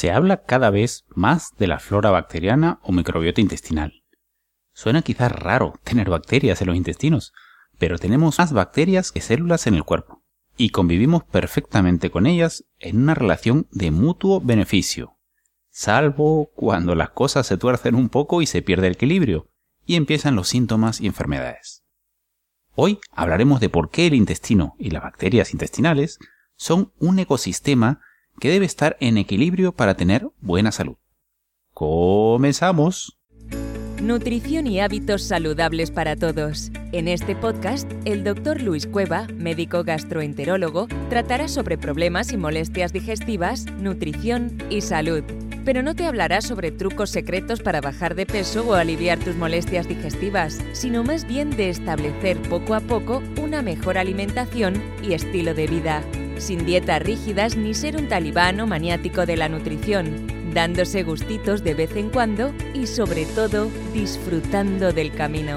Se habla cada vez más de la flora bacteriana o microbiota intestinal. Suena quizás raro tener bacterias en los intestinos, pero tenemos más bacterias que células en el cuerpo, y convivimos perfectamente con ellas en una relación de mutuo beneficio, salvo cuando las cosas se tuercen un poco y se pierde el equilibrio, y empiezan los síntomas y enfermedades. Hoy hablaremos de por qué el intestino y las bacterias intestinales son un ecosistema que debe estar en equilibrio para tener buena salud. ¡Comenzamos! Nutrición y hábitos saludables para todos. En este podcast, el Dr. Luis Cueva, médico gastroenterólogo, tratará sobre problemas y molestias digestivas, nutrición y salud. Pero no te hablará sobre trucos secretos para bajar de peso o aliviar tus molestias digestivas, sino más bien de establecer poco a poco una mejor alimentación y estilo de vida, sin dietas rígidas ni ser un talibán o maniático de la nutrición, dándose gustitos de vez en cuando y sobre todo disfrutando del camino.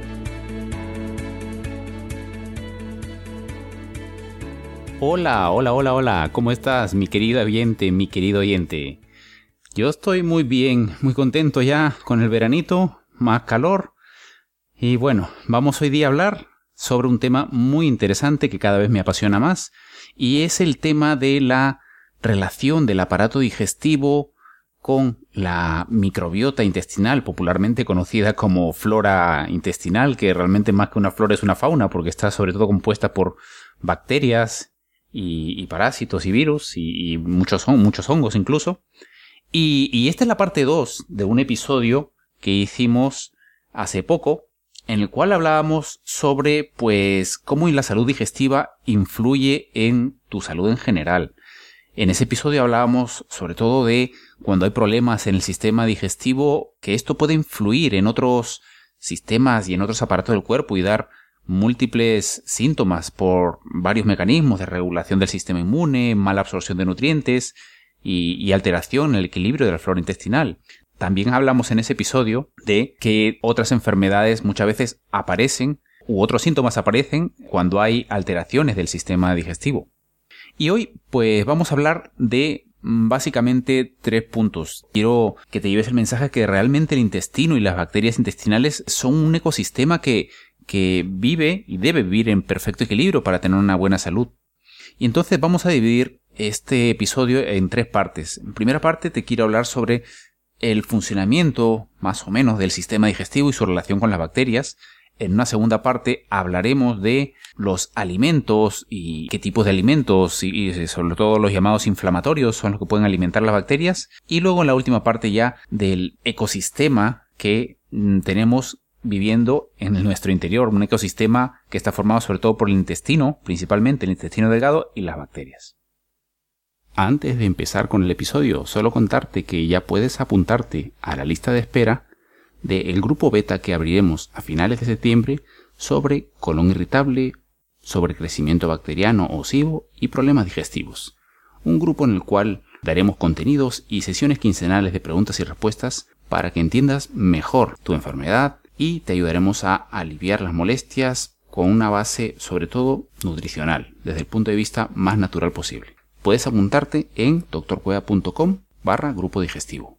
Hola, ¿cómo estás, mi querido oyente? Yo estoy muy bien, muy contento ya con el veranito, más calor. Y bueno, vamos hoy día a hablar sobre un tema muy interesante que cada vez me apasiona más, y es el tema de la relación del aparato digestivo con la microbiota intestinal, popularmente conocida como flora intestinal, que realmente más que una flora es una fauna, porque está sobre todo compuesta por bacterias y parásitos y virus y muchos hongos incluso. Y esta es la parte 2 de un episodio que hicimos hace poco, en el cual hablábamos sobre cómo la salud digestiva influye en tu salud en general. En ese episodio hablábamos sobre todo de cuando hay problemas en el sistema digestivo, que esto puede influir en otros sistemas y en otros aparatos del cuerpo y dar múltiples síntomas por varios mecanismos de regulación del sistema inmune, mala absorción de nutrientes y alteración en el equilibrio de la flora intestinal. También hablamos en ese episodio de que otras enfermedades muchas veces aparecen u otros síntomas aparecen cuando hay alteraciones del sistema digestivo. Y hoy vamos a hablar de básicamente 3 puntos. Quiero que te lleves el mensaje que realmente el intestino y las bacterias intestinales son un ecosistema que vive y debe vivir en perfecto equilibrio para tener una buena salud. Y entonces vamos a dividir este episodio en 3 partes. En primera parte te quiero hablar sobre el funcionamiento más o menos del sistema digestivo y su relación con las bacterias. En una segunda parte hablaremos de los alimentos y qué tipos de alimentos y sobre todo los llamados inflamatorios son los que pueden alimentar las bacterias. Y luego en la última parte ya del ecosistema que tenemos viviendo en nuestro interior. Un ecosistema que está formado sobre todo por el intestino, principalmente el intestino delgado y las bacterias. Antes de empezar con el episodio, solo contarte que ya puedes apuntarte a la lista de espera del grupo beta que abriremos a finales de septiembre sobre colon irritable, sobre crecimiento bacteriano o SIBO y problemas digestivos. Un grupo en el cual daremos contenidos y sesiones quincenales de preguntas y respuestas para que entiendas mejor tu enfermedad y te ayudaremos a aliviar las molestias con una base sobre todo nutricional, desde el punto de vista más natural posible. Puedes apuntarte en drcueva.com/grupo digestivo.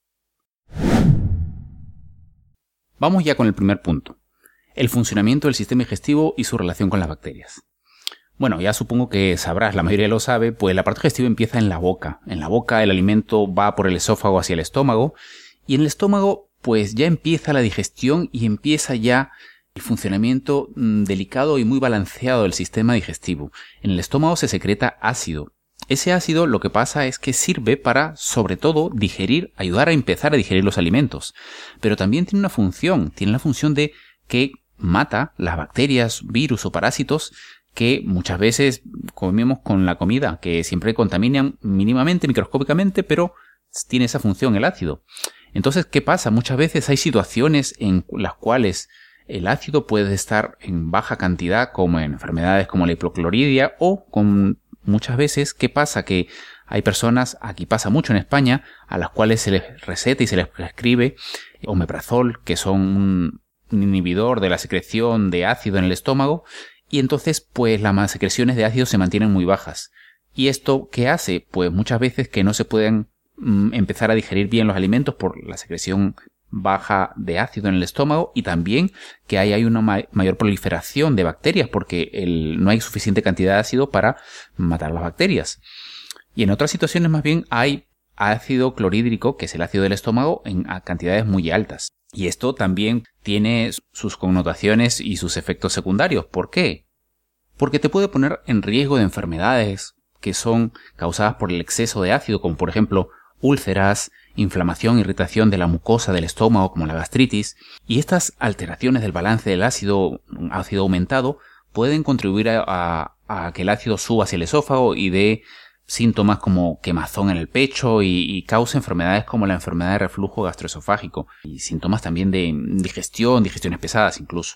Vamos ya con el primer punto, el funcionamiento del sistema digestivo y su relación con las bacterias. Bueno, ya supongo que sabrás, la mayoría lo sabe, el aparato digestivo empieza en la boca. En la boca el alimento va por el esófago hacia el estómago y en el estómago ya empieza la digestión y empieza ya el funcionamiento delicado y muy balanceado del sistema digestivo. En el estómago se secreta ácido. Ese ácido lo que pasa es que sirve para, sobre todo, ayudar a empezar a digerir los alimentos. Pero también tiene la función de que mata las bacterias, virus o parásitos que muchas veces comemos con la comida, que siempre contaminan mínimamente, microscópicamente, pero tiene esa función el ácido. Entonces, ¿qué pasa? Muchas veces hay situaciones en las cuales el ácido puede estar en baja cantidad, como en enfermedades como la hipocloridia o con muchas veces, ¿qué pasa? Que hay personas, aquí pasa mucho en España, a las cuales se les receta y se les prescribe omeprazol, que son un inhibidor de la secreción de ácido en el estómago, y entonces las secreciones de ácido se mantienen muy bajas. ¿Y esto qué hace? Muchas veces que no se pueden empezar a digerir bien los alimentos por la secreción baja de ácido en el estómago, y también que hay una mayor proliferación de bacterias porque no hay suficiente cantidad de ácido para matar las bacterias. Y en otras situaciones más bien hay ácido clorhídrico, que es el ácido del estómago, en cantidades muy altas. Y esto también tiene sus connotaciones y sus efectos secundarios. ¿Por qué? Porque te puede poner en riesgo de enfermedades que son causadas por el exceso de ácido, como por ejemplo úlceras, inflamación, irritación de la mucosa del estómago como la gastritis, y estas alteraciones del balance del ácido aumentado pueden contribuir a que el ácido suba hacia el esófago y dé síntomas como quemazón en el pecho y cause enfermedades como la enfermedad de reflujo gastroesofágico y síntomas también de digestiones pesadas incluso.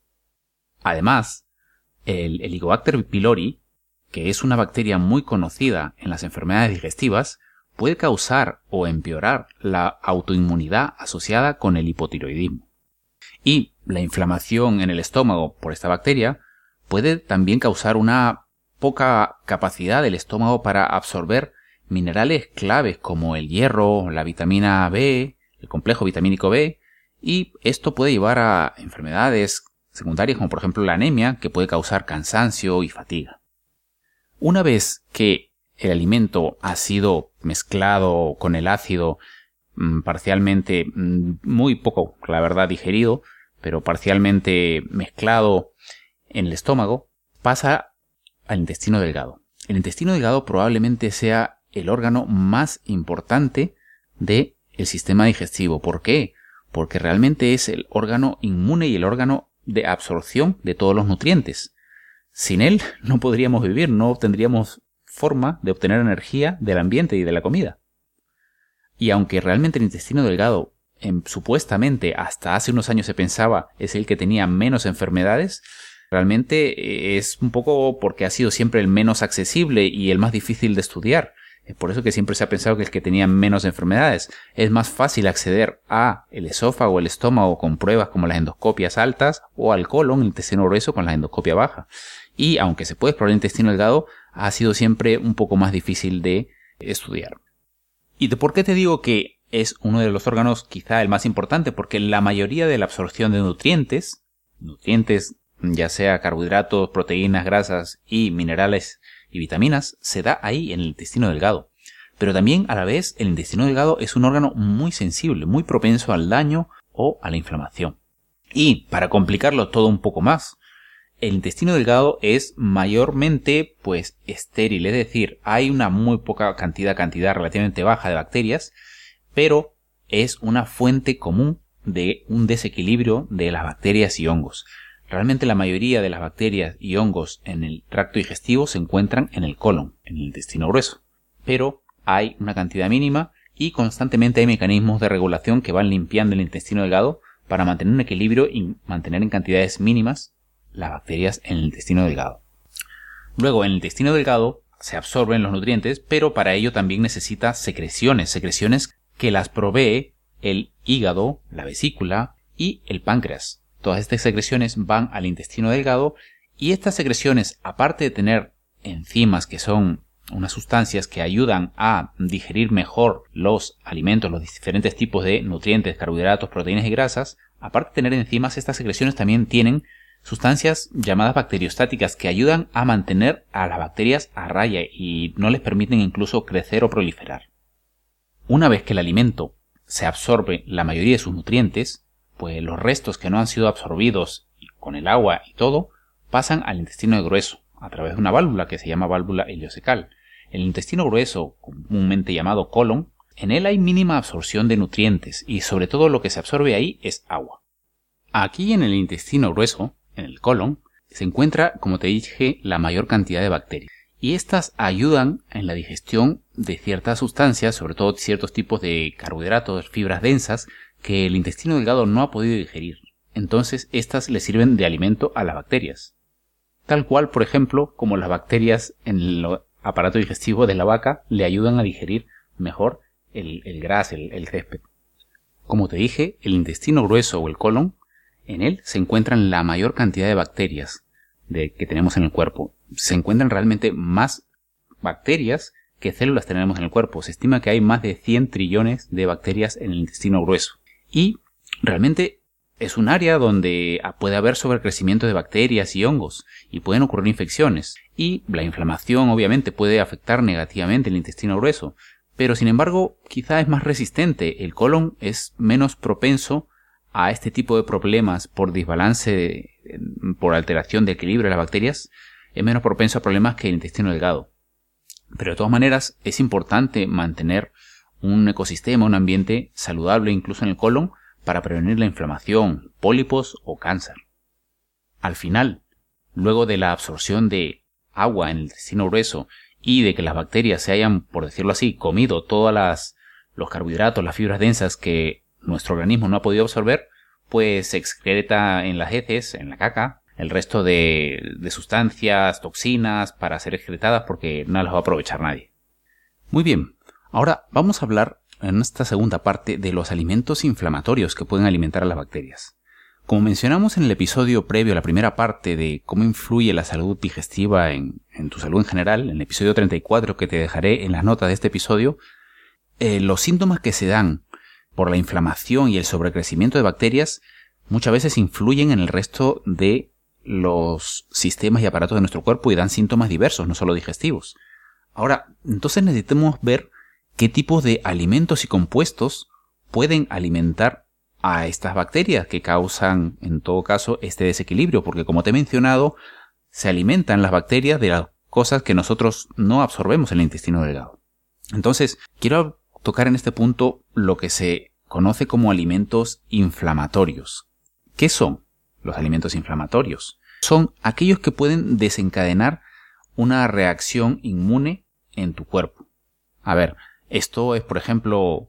Además, el Helicobacter pylori, que es una bacteria muy conocida en las enfermedades digestivas, puede causar o empeorar la autoinmunidad asociada con el hipotiroidismo. Y la inflamación en el estómago por esta bacteria puede también causar una poca capacidad del estómago para absorber minerales claves como el hierro, la vitamina B, el complejo vitamínico B, y esto puede llevar a enfermedades secundarias como por ejemplo la anemia, que puede causar cansancio y fatiga. Una vez que el alimento ha sido mezclado con el ácido parcialmente, muy poco, la verdad, digerido, pero parcialmente mezclado en el estómago, pasa al intestino delgado. El intestino delgado probablemente sea el órgano más importante del sistema digestivo. ¿Por qué? Porque realmente es el órgano inmune y el órgano de absorción de todos los nutrientes. Sin él no podríamos vivir, no tendríamos forma de obtener energía del ambiente y de la comida. Y aunque realmente el intestino delgado, supuestamente hasta hace unos años se pensaba, es el que tenía menos enfermedades, realmente es un poco porque ha sido siempre el menos accesible y el más difícil de estudiar. Es por eso que siempre se ha pensado que es el que tenía menos enfermedades. Es más fácil acceder a el esófago o el estómago con pruebas como las endoscopias altas o al colon, el intestino grueso, con la endoscopia baja. Y aunque se puede explorar el intestino delgado, ha sido siempre un poco más difícil de estudiar. ¿Y por qué te digo que es uno de los órganos quizá el más importante? Porque la mayoría de la absorción de nutrientes ya sea carbohidratos, proteínas, grasas y minerales y vitaminas, se da ahí en el intestino delgado. Pero también a la vez el intestino delgado es un órgano muy sensible, muy propenso al daño o a la inflamación. Y para complicarlo todo un poco más, el intestino delgado es mayormente estéril, es decir, hay una muy poca cantidad relativamente baja de bacterias, pero es una fuente común de un desequilibrio de las bacterias y hongos. Realmente la mayoría de las bacterias y hongos en el tracto digestivo se encuentran en el colon, en el intestino grueso, pero hay una cantidad mínima y constantemente hay mecanismos de regulación que van limpiando el intestino delgado para mantener un equilibrio y mantener en cantidades mínimas las bacterias en el intestino delgado. Luego, en el intestino delgado se absorben los nutrientes, pero para ello también necesita secreciones que las provee el hígado, la vesícula y el páncreas. Todas estas secreciones van al intestino delgado y estas secreciones, aparte de tener enzimas que son unas sustancias que ayudan a digerir mejor los alimentos, los diferentes tipos de nutrientes, carbohidratos, proteínas y grasas, aparte de tener enzimas, estas secreciones también tienen sustancias llamadas bacteriostáticas que ayudan a mantener a las bacterias a raya y no les permiten incluso crecer o proliferar. Una vez que el alimento se absorbe la mayoría de sus nutrientes, pues los restos que no han sido absorbidos con el agua y todo pasan al intestino grueso a través de una válvula que se llama válvula ileocecal. El intestino grueso, comúnmente llamado colon, en él hay mínima absorción de nutrientes y sobre todo lo que se absorbe ahí es agua. Aquí en el intestino grueso, en el colon, se encuentra, como te dije, la mayor cantidad de bacterias. Y estas ayudan en la digestión de ciertas sustancias, sobre todo ciertos tipos de carbohidratos, fibras densas, que el intestino delgado no ha podido digerir. Entonces, estas le sirven de alimento a las bacterias. Tal cual, por ejemplo, como las bacterias en el aparato digestivo de la vaca le ayudan a digerir mejor el gras, el césped. Como te dije, el intestino grueso o el colon, en él se encuentran la mayor cantidad de bacterias que tenemos en el cuerpo. Se encuentran realmente más bacterias qué células tenemos en el cuerpo. Se estima que hay más de 100 trillones de bacterias en el intestino grueso. Y realmente es un área donde puede haber sobrecrecimiento de bacterias y hongos y pueden ocurrir infecciones. Y la inflamación obviamente puede afectar negativamente el intestino grueso. Pero sin embargo, quizá es más resistente. El colon es menos propenso a este tipo de problemas por desbalance, por alteración de equilibrio de las bacterias. Es menos propenso a problemas que el intestino delgado. Pero de todas maneras es importante mantener un ecosistema, un ambiente saludable incluso en el colon para prevenir la inflamación, pólipos o cáncer. Al final, luego de la absorción de agua en el intestino grueso y de que las bacterias se hayan, por decirlo así, comido todos los carbohidratos, las fibras densas que nuestro organismo no ha podido absorber, pues se excreta en las heces, en la caca, el resto de sustancias, toxinas para ser excretadas porque no las va a aprovechar nadie. Muy bien, ahora vamos a hablar en esta segunda parte de los alimentos inflamatorios que pueden alimentar a las bacterias. Como mencionamos en el episodio previo a la primera parte de cómo influye la salud digestiva en tu salud en general, en el episodio 34 que te dejaré en las notas de este episodio, los síntomas que se dan por la inflamación y el sobrecrecimiento de bacterias muchas veces influyen en el resto de los sistemas y aparatos de nuestro cuerpo y dan síntomas diversos, no solo digestivos. Ahora, entonces necesitamos ver qué tipos de alimentos y compuestos pueden alimentar a estas bacterias que causan, en todo caso, este desequilibrio, porque como te he mencionado, se alimentan las bacterias de las cosas que nosotros no absorbemos en el intestino delgado. Entonces, quiero tocar en este punto lo que se conoce como alimentos inflamatorios. ¿Qué son los alimentos inflamatorios? Son aquellos que pueden desencadenar una reacción inmune en tu cuerpo. A ver, esto es, por ejemplo,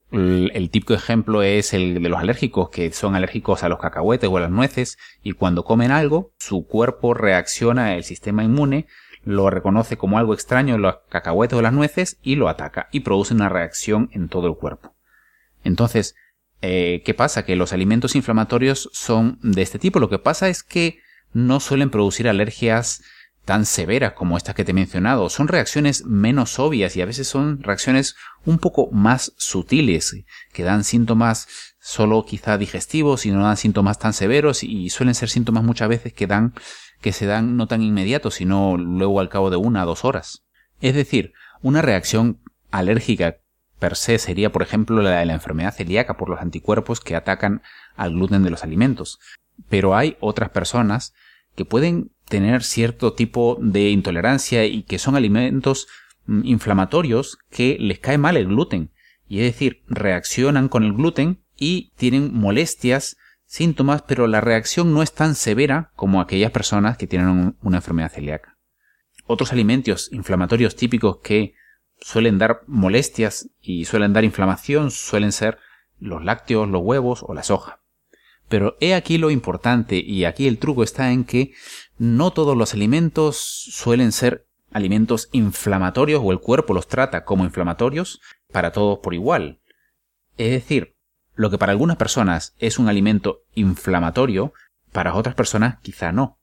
el típico ejemplo es el de los alérgicos, que son alérgicos a los cacahuetes o a las nueces, y cuando comen algo, su cuerpo reacciona, el sistema inmune lo reconoce como algo extraño en los cacahuetes o las nueces y lo ataca y produce una reacción en todo el cuerpo. Entonces, ¿qué pasa? Que los alimentos inflamatorios son de este tipo. Lo que pasa es que no suelen producir alergias tan severas como estas que te he mencionado. Son reacciones menos obvias y a veces son reacciones un poco más sutiles, que dan síntomas solo quizá digestivos y no dan síntomas tan severos, y suelen ser síntomas muchas veces que se dan no tan inmediatos, sino luego al cabo de 1 a 2 horas. Es decir, una reacción alérgica per se sería, por ejemplo, la de la enfermedad celíaca por los anticuerpos que atacan al gluten de los alimentos. Pero hay otras personas que pueden tener cierto tipo de intolerancia y que son alimentos inflamatorios que les cae mal el gluten. Y es decir, reaccionan con el gluten y tienen molestias, síntomas, pero la reacción no es tan severa como aquellas personas que tienen una enfermedad celíaca. Otros alimentos inflamatorios típicos que suelen dar molestias y suelen dar inflamación suelen ser los lácteos, los huevos o la soja. Pero he aquí lo importante, y aquí el truco está en que no todos los alimentos suelen ser alimentos inflamatorios o el cuerpo los trata como inflamatorios para todos por igual. Es decir, lo que para algunas personas es un alimento inflamatorio, para otras personas quizá no.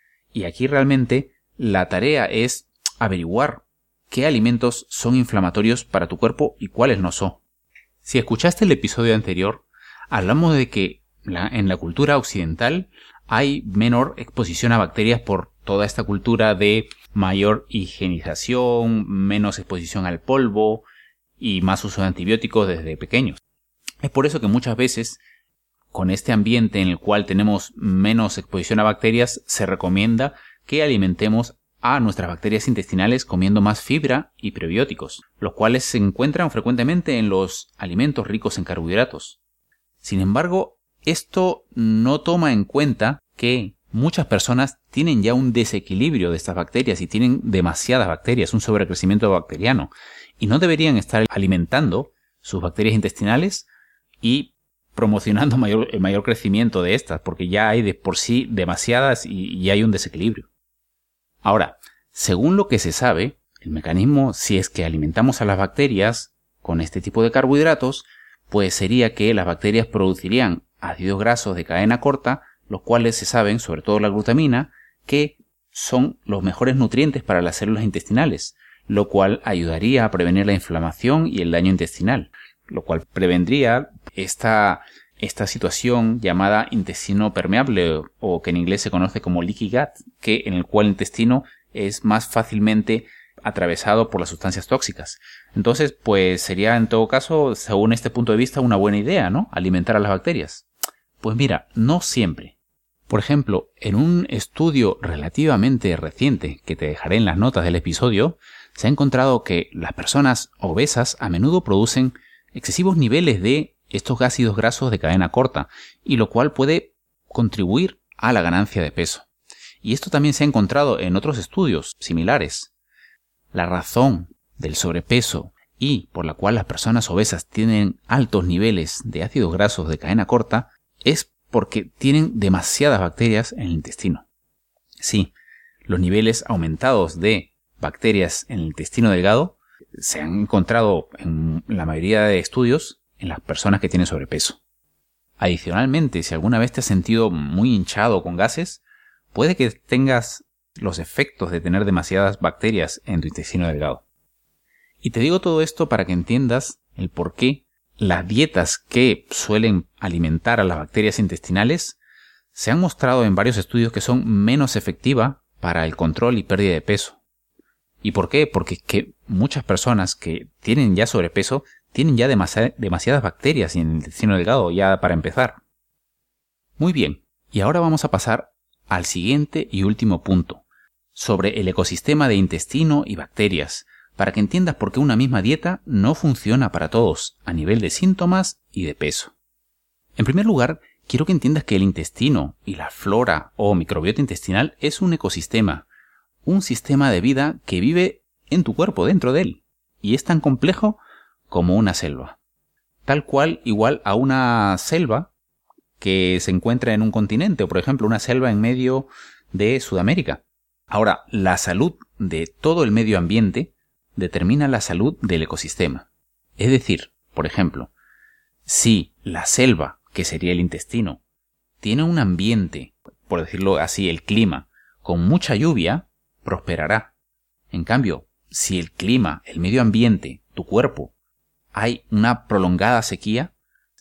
Y aquí realmente la tarea es averiguar qué alimentos son inflamatorios para tu cuerpo y cuáles no son. Si escuchaste el episodio anterior, hablamos de que en la cultura occidental hay menor exposición a bacterias por toda esta cultura de mayor higienización, menos exposición al polvo y más uso de antibióticos desde pequeños. Es por eso que muchas veces, con este ambiente en el cual tenemos menos exposición a bacterias, se recomienda que alimentemos a nuestras bacterias intestinales comiendo más fibra y prebióticos, los cuales se encuentran frecuentemente en los alimentos ricos en carbohidratos. Sin embargo, esto no toma en cuenta que muchas personas tienen ya un desequilibrio de estas bacterias y tienen demasiadas bacterias, un sobrecrecimiento bacteriano, y no deberían estar alimentando sus bacterias intestinales y promocionando el mayor crecimiento de estas, porque ya hay de por sí demasiadas y hay un desequilibrio. Ahora, según lo que se sabe, el mecanismo, si es que alimentamos a las bacterias con este tipo de carbohidratos, pues sería que las bacterias producirían ácidos grasos de cadena corta, los cuales se saben, sobre todo la glutamina, que son los mejores nutrientes para las células intestinales. lo cual ayudaría a prevenir la inflamación y el daño intestinal, lo cual prevendría esta situación llamada intestino permeable, o que en inglés se conoce como leaky gut, en el cual el intestino es más fácilmente atravesado por las sustancias tóxicas. Entonces, pues sería en todo caso, según este punto de vista, una buena idea, ¿no? Alimentar a las bacterias. Pues mira, no siempre. Por ejemplo, en un estudio relativamente reciente, que te dejaré en las notas del episodio, se ha encontrado que las personas obesas a menudo producen excesivos niveles de estos ácidos grasos de cadena corta, y lo cual puede contribuir a la ganancia de peso. Y esto también se ha encontrado en otros estudios similares. La razón del sobrepeso y por la cual las personas obesas tienen altos niveles de ácidos grasos de cadena corta es porque tienen demasiadas bacterias en el intestino. Sí, los niveles aumentados de bacterias en el intestino delgado se han encontrado en la mayoría de estudios en las personas que tienen sobrepeso. Adicionalmente, si alguna vez te has sentido muy hinchado con gases, puede que tengas los efectos de tener demasiadas bacterias en tu intestino delgado. Y te digo todo esto para que entiendas el por qué las dietas que suelen alimentar a las bacterias intestinales se han mostrado en varios estudios que son menos efectivas para el control y pérdida de peso. ¿Y por qué? Porque es que muchas personas que tienen ya sobrepeso tienen ya demasiadas bacterias en el intestino delgado, ya para empezar. Muy bien, y ahora vamos a pasar al siguiente y último punto, sobre el ecosistema de intestino y bacterias, para que entiendas por qué una misma dieta no funciona para todos, a nivel de síntomas y de peso. En primer lugar, quiero que entiendas que el intestino y la flora o microbiota intestinal es un ecosistema, un sistema de vida que vive en tu cuerpo, dentro de él, y es tan complejo como una selva. Tal cual, igual a una selva que se encuentra en un continente, o por ejemplo una selva en medio de Sudamérica. Ahora, la salud de todo el medio ambiente determina la salud del ecosistema. Es decir, por ejemplo, si la selva, que sería el intestino, tiene un ambiente, por decirlo así, el clima, con mucha lluvia, prosperará. En cambio, si el clima, el medio ambiente, tu cuerpo, hay una prolongada sequía,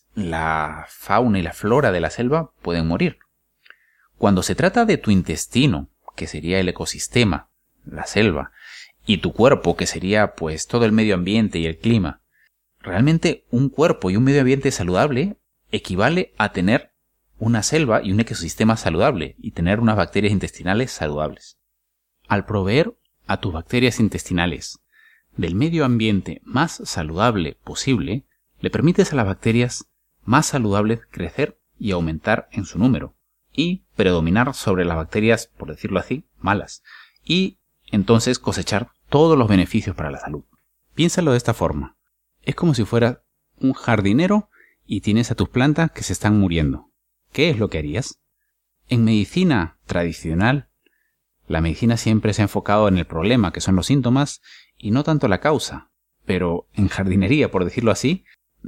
la fauna y la flora de la selva pueden morir. Cuando se trata de tu intestino, que sería el ecosistema, la selva, y tu cuerpo, que sería pues todo el medio ambiente y el clima, realmente un cuerpo y un medio ambiente saludable equivale a tener una selva y un ecosistema saludable y tener unas bacterias intestinales saludables. Al proveer a tus bacterias intestinales del medio ambiente más saludable posible, le permites a las bacterias más saludables crecer y aumentar en su número y predominar sobre las bacterias, por decirlo así, malas, y entonces cosechar todos los beneficios para la salud. Piénsalo de esta forma. Es como si fueras un jardinero y tienes a tus plantas que se están muriendo. ¿Qué es lo que harías? En medicina tradicional, la medicina siempre se ha enfocado en el problema, que son los síntomas, y no tanto la causa. Pero en jardinería, por decirlo así,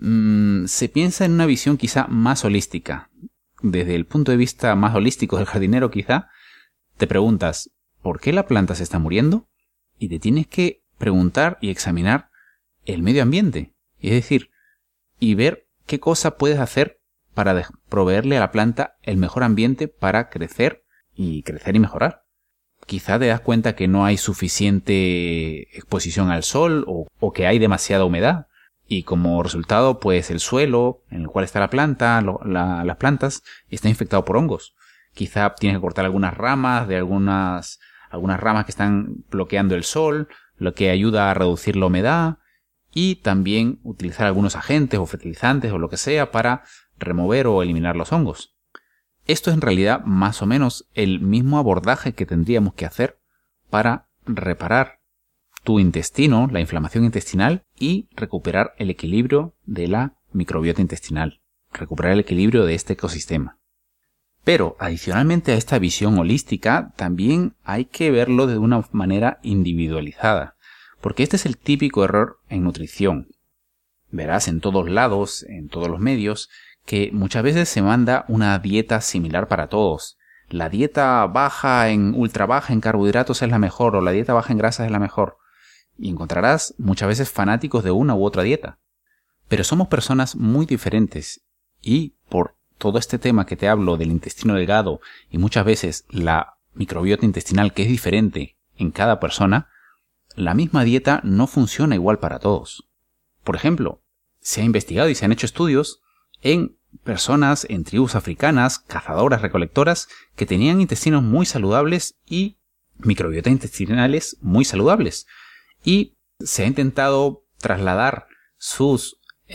se piensa en una visión quizá más holística. Desde el punto de vista más holístico del jardinero quizá, te preguntas, ¿por qué la planta se está muriendo? Y te tienes que preguntar y examinar el medio ambiente. Es decir, y ver qué cosa puedes hacer para proveerle a la planta el mejor ambiente para crecer y mejorar. Quizá te das cuenta que no hay suficiente exposición al sol o que hay demasiada humedad. Y como resultado, pues el suelo en el cual está la planta, las plantas, está infectado por hongos. Quizá tienes que cortar algunas ramas de algunas ramas que están bloqueando el sol, lo que ayuda a reducir la humedad, y también utilizar algunos agentes o fertilizantes o lo que sea para remover o eliminar los hongos. Esto es en realidad más o menos el mismo abordaje que tendríamos que hacer para reparar tu intestino, la inflamación intestinal, y recuperar el equilibrio de la microbiota intestinal, recuperar el equilibrio de este ecosistema. Pero, adicionalmente a esta visión holística, también hay que verlo de una manera individualizada, porque este es el típico error en nutrición. Verás en todos lados, en todos los medios, que muchas veces se manda una dieta similar para todos. La dieta ultra baja en carbohidratos es la mejor, o la dieta baja en grasas es la mejor. y encontrarás muchas veces fanáticos de una u otra dieta. Pero somos personas muy diferentes y por todo este tema que te hablo del intestino delgado y muchas veces la microbiota intestinal que es diferente en cada persona, la misma dieta no funciona igual para todos. Por ejemplo, se ha investigado y se han hecho estudios en personas en tribus africanas, cazadoras, recolectoras, que tenían intestinos muy saludables y microbiotas intestinales muy saludables. Y se ha intentado trasladar sus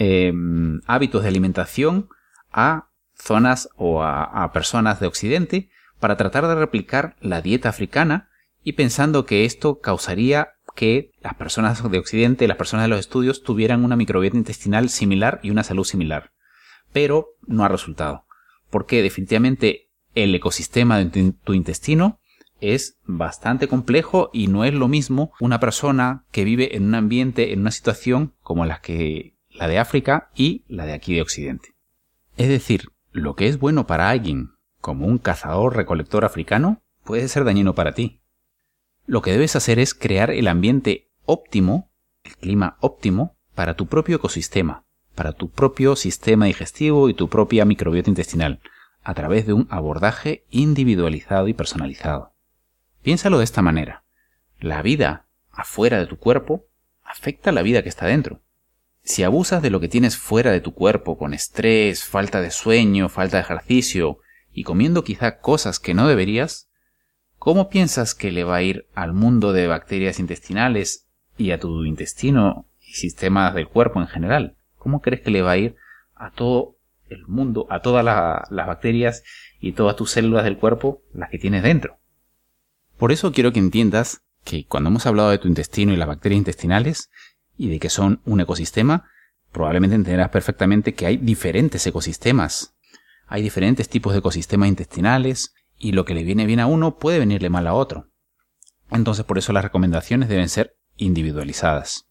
hábitos de alimentación a zonas o a personas de Occidente para tratar de replicar la dieta africana y pensando que esto causaría que las personas de Occidente, las personas de los estudios, tuvieran una microbiota intestinal similar y una salud similar. Pero no ha resultado, porque definitivamente el ecosistema de tu intestino es bastante complejo y no es lo mismo una persona que vive en un ambiente, en una situación como la de África y la de aquí de Occidente. Es decir, lo que es bueno para alguien como un cazador-recolector africano puede ser dañino para ti. Lo que debes hacer es crear el ambiente óptimo, el clima óptimo, para tu propio ecosistema, para tu propio sistema digestivo y tu propia microbiota intestinal, a través de un abordaje individualizado y personalizado. Piénsalo de esta manera. La vida afuera de tu cuerpo afecta a la vida que está dentro. Si abusas de lo que tienes fuera de tu cuerpo con estrés, falta de sueño, falta de ejercicio y comiendo quizá cosas que no deberías, ¿cómo piensas que le va a ir al mundo de bacterias intestinales y a tu intestino y sistemas del cuerpo en general? ¿Cómo crees que le va a ir a todo el mundo, a todas las bacterias y todas tus células del cuerpo, las que tienes dentro? Por eso quiero que entiendas que cuando hemos hablado de tu intestino y las bacterias intestinales y de que son un ecosistema, probablemente entenderás perfectamente que hay diferentes ecosistemas. Hay diferentes tipos de ecosistemas intestinales y lo que le viene bien a uno puede venirle mal a otro. Entonces por eso las recomendaciones deben ser individualizadas.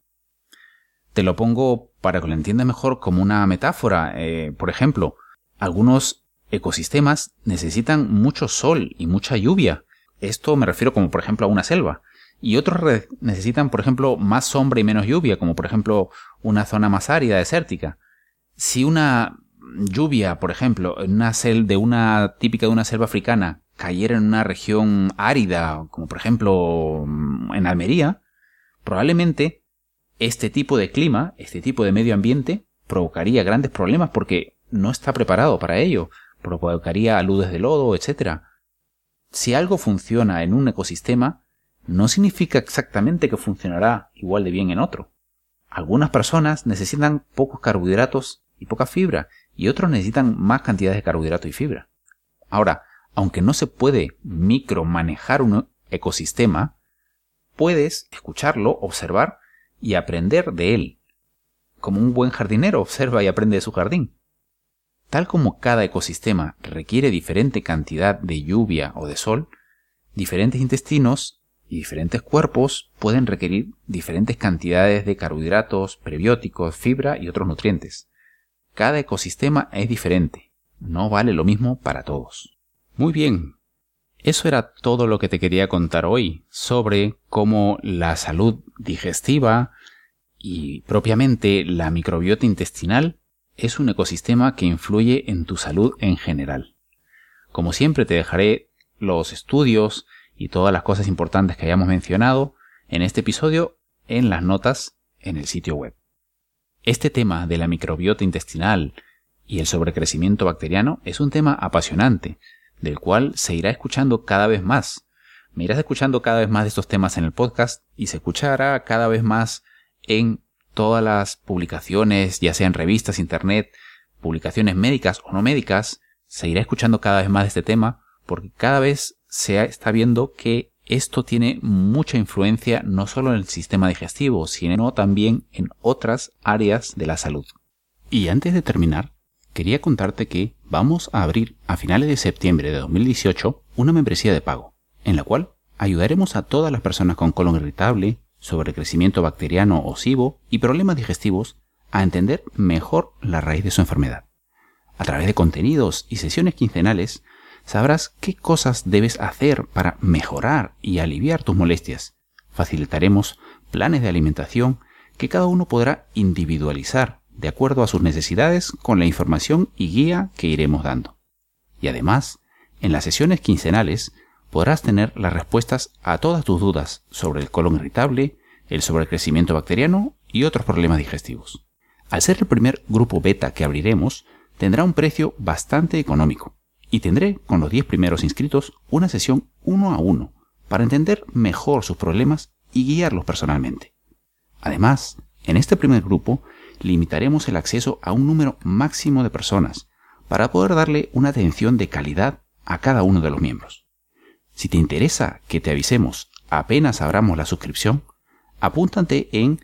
Te lo pongo para que lo entiendas mejor como una metáfora. Por ejemplo, algunos ecosistemas necesitan mucho sol y mucha lluvia. Esto me refiero como por ejemplo a una selva. Y otros necesitan, por ejemplo, más sombra y menos lluvia, como por ejemplo una zona más árida, desértica. Si una lluvia, por ejemplo, típica de una selva africana, cayera en una región árida, como por ejemplo en Almería, probablemente este tipo de clima, este tipo de medio ambiente, provocaría grandes problemas porque no está preparado para ello. Provocaría aludes de lodo, etc. Si algo funciona en un ecosistema, no significa exactamente que funcionará igual de bien en otro. Algunas personas necesitan pocos carbohidratos y poca fibra, y otros necesitan más cantidades de carbohidratos y fibra. Ahora, aunque no se puede micromanejar un ecosistema, puedes escucharlo, observar y aprender de él. Como un buen jardinero observa y aprende de su jardín. Tal como cada ecosistema requiere diferente cantidad de lluvia o de sol, diferentes intestinos y diferentes cuerpos pueden requerir diferentes cantidades de carbohidratos, prebióticos, fibra y otros nutrientes. Cada ecosistema es diferente, no vale lo mismo para todos. Muy bien, eso era todo lo que te quería contar hoy sobre cómo la salud digestiva y propiamente la microbiota intestinal es un ecosistema que influye en tu salud en general. Como siempre te dejaré los estudios y todas las cosas importantes que hayamos mencionado en este episodio en las notas en el sitio web. Este tema de la microbiota intestinal y el sobrecrecimiento bacteriano es un tema apasionante, del cual se irá escuchando cada vez más. Me irás escuchando cada vez más de estos temas en el podcast y se escuchará cada vez más en todas las publicaciones, ya sea en revistas, internet, publicaciones médicas o no médicas. Se irá escuchando cada vez más de este tema porque cada vez se está viendo que esto tiene mucha influencia no solo en el sistema digestivo, sino también en otras áreas de la salud. Y antes de terminar, quería contarte que vamos a abrir a finales de septiembre de 2018 una membresía de pago, en la cual ayudaremos a todas las personas con colon irritable, sobrecrecimiento bacteriano o SIBO y problemas digestivos a entender mejor la raíz de su enfermedad. A través de contenidos y sesiones quincenales, sabrás qué cosas debes hacer para mejorar y aliviar tus molestias, facilitaremos planes de alimentación que cada uno podrá individualizar de acuerdo a sus necesidades con la información y guía que iremos dando. Y además, en las sesiones quincenales podrás tener las respuestas a todas tus dudas sobre el colon irritable, el sobrecrecimiento bacteriano y otros problemas digestivos. Al ser el primer grupo beta que abriremos, tendrá un precio bastante económico y tendré con los 10 primeros inscritos una sesión 1 a 1 para entender mejor sus problemas y guiarlos personalmente. Además, en este primer grupo limitaremos el acceso a un número máximo de personas para poder darle una atención de calidad a cada uno de los miembros. Si te interesa que te avisemos apenas abramos la suscripción, apúntate en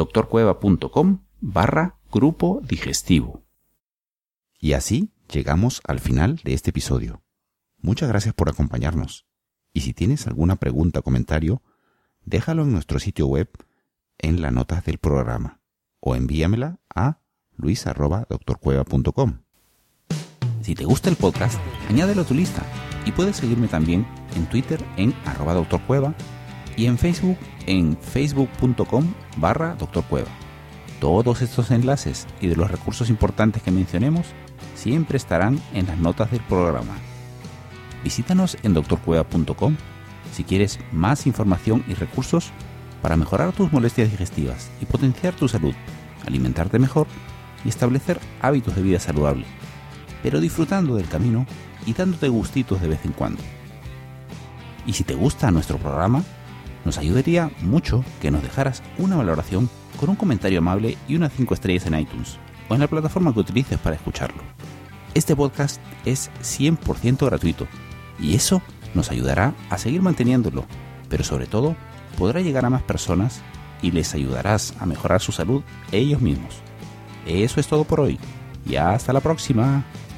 drcueva.com/grupo digestivo. Y así llegamos al final de este episodio. Muchas gracias por acompañarnos. Y si tienes alguna pregunta o comentario, déjalo en nuestro sitio web en las notas del programa o envíamela a luis@drcueva.com. Si te gusta el podcast, añádelo a tu lista y puedes seguirme también en Twitter en @drcueva y en Facebook en facebook.com/drcueva. Todos estos enlaces y de los recursos importantes que mencionemos siempre estarán en las notas del programa. Visítanos en drcueva.com si quieres más información y recursos para mejorar tus molestias digestivas y potenciar tu salud, alimentarte mejor y establecer hábitos de vida saludable, pero disfrutando del camino y dándote gustitos de vez en cuando. Y si te gusta nuestro programa, nos ayudaría mucho que nos dejaras una valoración con un comentario amable y unas 5 estrellas en iTunes o en la plataforma que utilices para escucharlo. Este podcast es 100% gratuito y eso nos ayudará a seguir manteniéndolo, pero sobre todo podrá llegar a más personas y les ayudarás a mejorar su salud ellos mismos. Eso es todo por hoy y hasta la próxima.